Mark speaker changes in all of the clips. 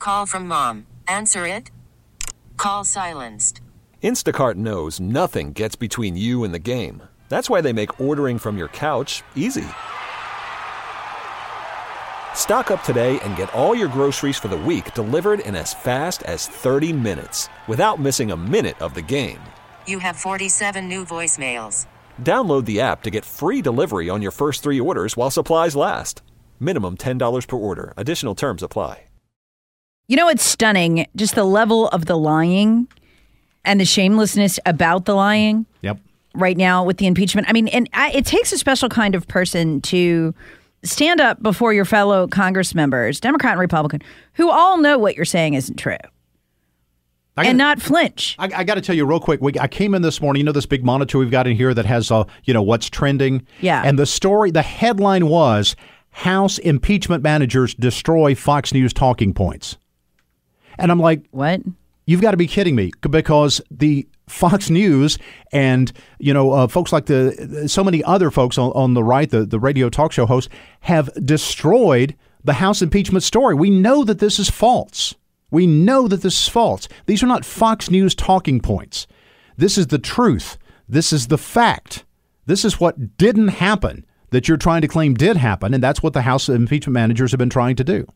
Speaker 1: Call from mom. Answer it. Call silenced.
Speaker 2: Instacart knows nothing gets between you and the game. That's why they make ordering from your couch easy. Stock up today and get all your groceries for the week delivered in as fast as 30 minutes without missing a minute of the game.
Speaker 1: You have 47 new voicemails.
Speaker 2: Download the app to get free delivery on your first 3 orders while supplies last. Minimum $10 per order. Additional terms apply.
Speaker 3: You know, it's stunning, just the level of the lying and the shamelessness about the lying.
Speaker 4: Yep.
Speaker 3: Right now with the impeachment. I mean, it takes a special kind of person to stand up before your fellow Congress members, Democrat and Republican, who all know what you're saying isn't true. And not flinch.
Speaker 4: I got to tell you real quick. I came in this morning. You know this big monitor we've got in here that has, what's trending.
Speaker 3: Yeah.
Speaker 4: And the headline was, House impeachment managers destroy Fox News talking points. And I'm like,
Speaker 3: what?
Speaker 4: You've got to be kidding me, because the Fox News and, folks like so many other folks on the right, the radio talk show hosts, have destroyed the House impeachment story. We know that this is false. These are not Fox News talking points. This is the truth. This is the fact. This is what didn't happen that you're trying to claim did happen, and that's what the House impeachment managers have been trying to do.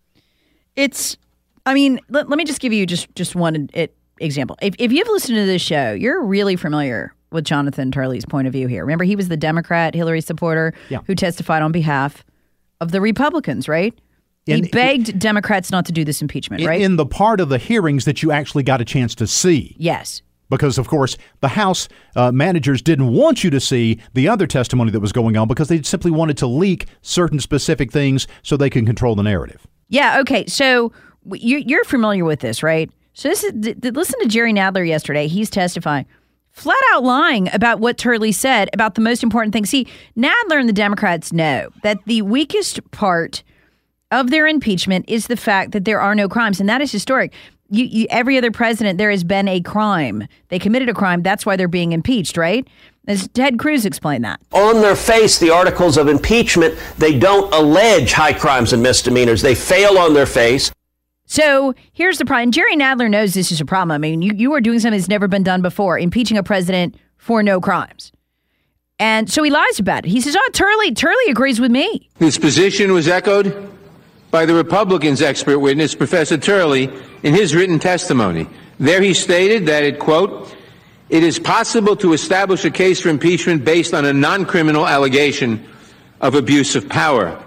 Speaker 3: Let me just give you just one example. If you've listened to this show, you're really familiar with Jonathan Turley's point of view here. Remember, he was the Democrat Hillary supporter who testified on behalf of the Republicans, right? He begged Democrats not to do this impeachment, right?
Speaker 4: In the part of the hearings that you actually got a chance to see.
Speaker 3: Yes.
Speaker 4: Because, of course, the House managers didn't want you to see the other testimony that was going on because they simply wanted to leak certain specific things so they can control the narrative.
Speaker 3: Yeah, okay. So you're familiar with this, right? So listen to Jerry Nadler yesterday. He's testifying, flat out lying about what Turley said about the most important thing. See, Nadler and the Democrats know that the weakest part of their impeachment is the fact that there are no crimes, and that is historic. Every other president, there has been a crime. They committed a crime. That's why they're being impeached, right? As Ted Cruz explained that.
Speaker 5: On their face, the articles of impeachment, they don't allege high crimes and misdemeanors. They fail on their face.
Speaker 3: So here's the problem. Jerry Nadler knows this is a problem. I mean, you are doing something that's never been done before, impeaching a president for no crimes. And so he lies about it. He says, Turley agrees with me.
Speaker 6: This position was echoed by the Republicans' expert witness, Professor Turley, in his written testimony. There he stated that it, quote, it is possible to establish a case for impeachment based on a non-criminal allegation of abuse of power.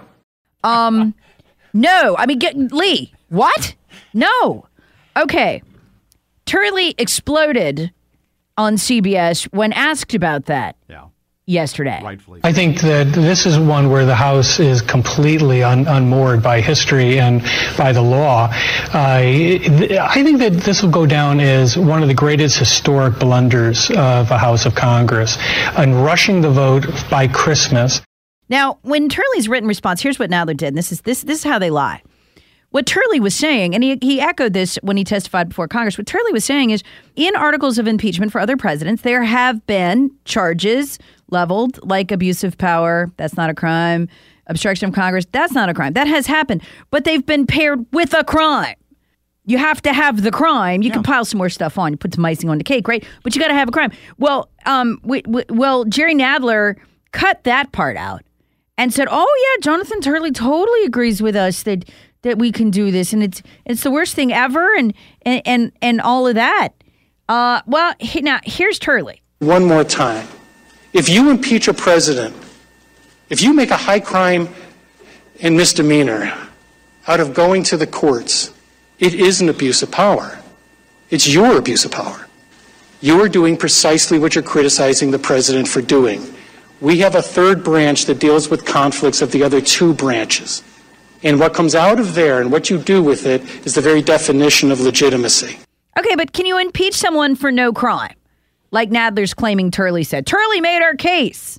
Speaker 3: No. I mean, Lee, what? No. Okay. Turley exploded on CBS when asked about that. Yeah. Yesterday.
Speaker 4: Rightfully.
Speaker 7: I think that this is one where the House is completely unmoored by history and by the law. I think that this will go down as one of the greatest historic blunders of a House of Congress, and rushing the vote by Christmas.
Speaker 3: Now, when Turley's written response, here's what Nadler did. And this is how they lie. What Turley was saying, and he echoed this when he testified before Congress, what Turley was saying is, in articles of impeachment for other presidents, there have been charges leveled like abuse of power. That's not a crime. Obstruction of Congress. That's not a crime. That has happened. But they've been paired with a crime. You have to have the crime. You can pile some more stuff on. You put some icing on the cake, right? But you got to have a crime. Well, Jerry Nadler cut that part out and said, oh, yeah, Jonathan Turley totally agrees with us that we can do this, and it's the worst thing ever, and all of that. Now here's Turley.
Speaker 8: One more time. If you impeach a president, if you make a high crime and misdemeanor out of going to the courts, it is an abuse of power. It's your abuse of power. You are doing precisely what you're criticizing the president for doing. We have a third branch that deals with conflicts of the other two branches. And what comes out of there and what you do with it is the very definition of legitimacy.
Speaker 3: Okay, but can you impeach someone for no crime? Like Nadler's claiming Turley said. Turley made our case.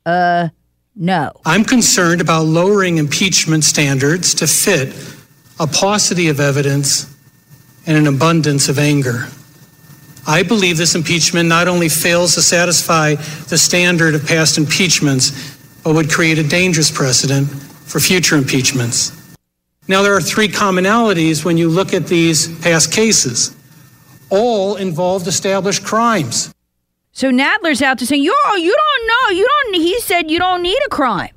Speaker 3: No.
Speaker 9: I'm concerned about lowering impeachment standards to fit a paucity of evidence and an abundance of anger. I believe this impeachment not only fails to satisfy the standard of past impeachments, but would create a dangerous precedent for future impeachments. Now, there are three commonalities when you look at these past cases. All involved established crimes.
Speaker 3: So Nadler's out to saying, you don't know. He said you don't need a crime.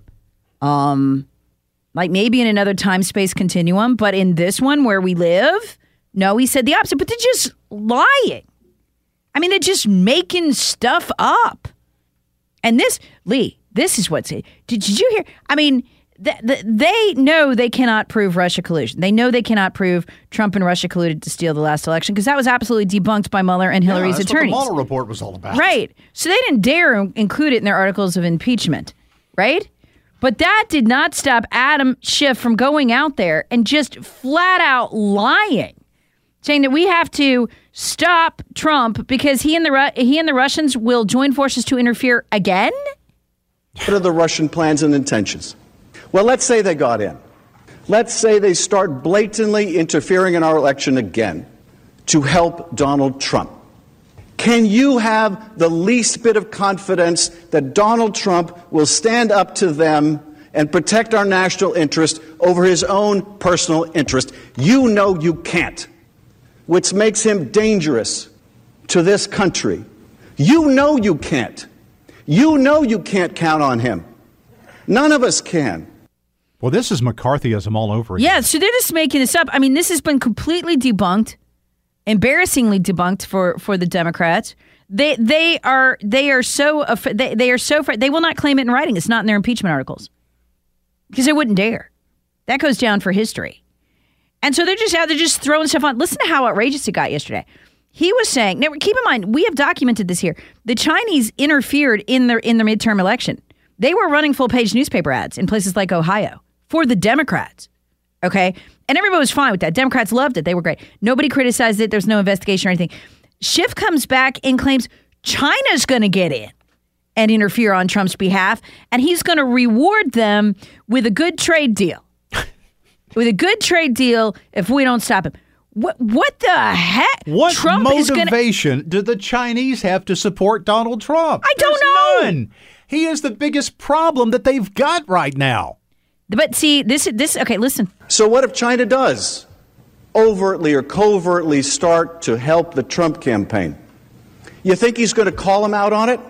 Speaker 3: Like maybe in another time-space continuum, but in this one where we live, no, he said the opposite. But they're just lying. I mean, they're just making stuff up. And this, Lee, this is what's it. Did you hear? I mean, they know they cannot prove Russia collusion. They know they cannot prove Trump and Russia colluded to steal the last election because that was absolutely debunked by Mueller and Hillary's attorneys.
Speaker 4: That's what the Mueller report was all about.
Speaker 3: Right. So they didn't dare include it in their articles of impeachment, right? But that did not stop Adam Schiff from going out there and just flat out lying, saying that we have to stop Trump because he and the Russians will join forces to interfere again.
Speaker 10: What are the Russian plans and intentions? Well, let's say they got in. Let's say they start blatantly interfering in our election again to help Donald Trump. Can you have the least bit of confidence that Donald Trump will stand up to them and protect our national interest over his own personal interest? You know you can't, which makes him dangerous to this country. You know you can't. You know you can't count on him. None of us can.
Speaker 4: Well, this is McCarthyism all over again.
Speaker 3: Yeah, so they're just making this up. I mean, this has been completely debunked, embarrassingly debunked for the Democrats. They are so they will not claim it in writing. It's not in their impeachment articles because they wouldn't dare. That goes down for history. And so they're just out there just throwing stuff on. Listen to how outrageous it got yesterday. He was saying, now keep in mind, we have documented this here. The Chinese interfered in the midterm election. They were running full-page newspaper ads in places like Ohio for the Democrats, okay? And everybody was fine with that. Democrats loved it. They were great. Nobody criticized it. There's no investigation or anything. Schiff comes back and claims China's going to get in and interfere on Trump's behalf, and he's going to reward them with a good trade deal. With a good trade deal if we don't stop him. What the heck?
Speaker 4: What Trump motivation do the Chinese have to support Donald Trump?
Speaker 3: I don't know.
Speaker 4: None. He is the biggest problem that they've got right now.
Speaker 3: But see, this okay, listen.
Speaker 10: So what if China does overtly or covertly start to help the Trump campaign? You think he's going to call him out on it?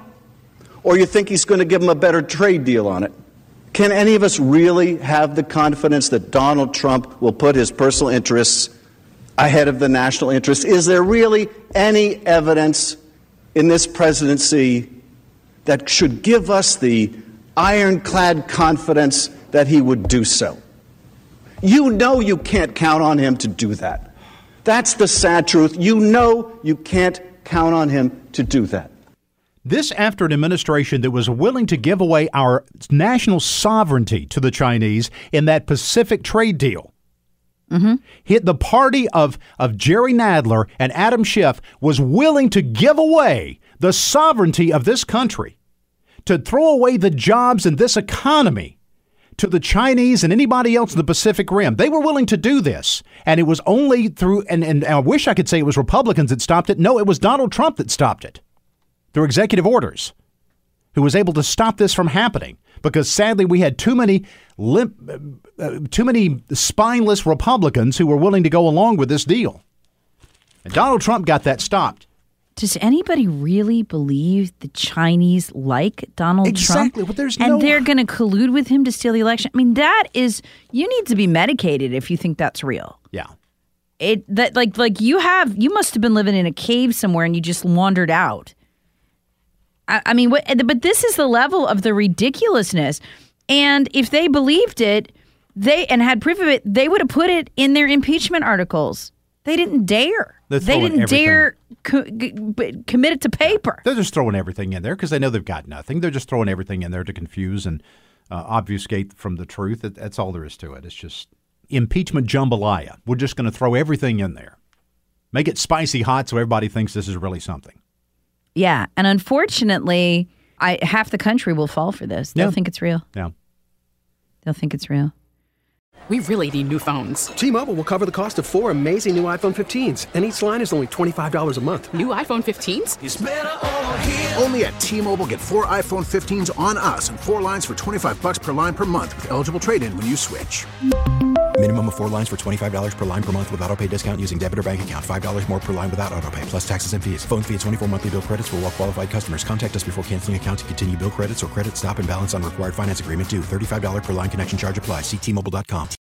Speaker 10: Or you think he's going to give him a better trade deal on it? Can any of us really have the confidence that Donald Trump will put his personal interests ahead of the national interest? Is there really any evidence in this presidency that should give us the ironclad confidence that he would do so? You know you can't count on him to do that. That's the sad truth. You know you can't count on him to do that.
Speaker 4: This after an administration that was willing to give away our national sovereignty to the Chinese in that Pacific trade deal.
Speaker 3: Mm-hmm.
Speaker 4: The party of Jerry Nadler and Adam Schiff was willing to give away the sovereignty of this country, to throw away the jobs in this economy to the Chinese and anybody else in the Pacific Rim. They were willing to do this. And it was only through, and I wish I could say it was Republicans that stopped it. No, it was Donald Trump that stopped it through executive orders, who was able to stop this from happening. Because sadly, we had too many spineless Republicans who were willing to go along with this deal. And Donald Trump got that stopped.
Speaker 3: Does anybody really believe the Chinese like Donald Trump?
Speaker 4: Exactly. Well,
Speaker 3: and they're going to collude with him to steal the election? I mean, you need to be medicated if you think that's real.
Speaker 4: Yeah.
Speaker 3: You must have been living in a cave somewhere and you just wandered out. I mean, but this is the level of the ridiculousness. And if they believed it, and had proof of it, they would have put it in their impeachment articles. They didn't dare. They didn't dare commit it to paper.
Speaker 4: They're just throwing everything in there because they know they've got nothing. They're just throwing everything in there to confuse and obfuscate from the truth. That's all there is to it. It's just impeachment jambalaya. We're just going to throw everything in there. Make it spicy hot so everybody thinks this is really something.
Speaker 3: Yeah, and unfortunately, half the country will fall for this. They'll think it's real.
Speaker 4: Yeah.
Speaker 3: They'll think it's real.
Speaker 11: We really need new phones.
Speaker 12: T-Mobile will cover the cost of 4 amazing new iPhone 15s, and each line is only $25 a month.
Speaker 11: New iPhone 15s?
Speaker 13: It's better over here. Only at T-Mobile, get 4 iPhone 15s on us and 4 lines for $25 per line per month with eligible trade-in when you switch.
Speaker 14: Minimum of 4 lines for $25 per line per month with autopay discount using debit or bank account. $5 more per line without autopay, plus taxes and fees. Phone fee at 24 monthly bill credits for well qualified customers. Contact us before canceling account to continue bill credits or credit stop and balance on required finance agreement due. $35 per line connection charge applies. See T-Mobile.com.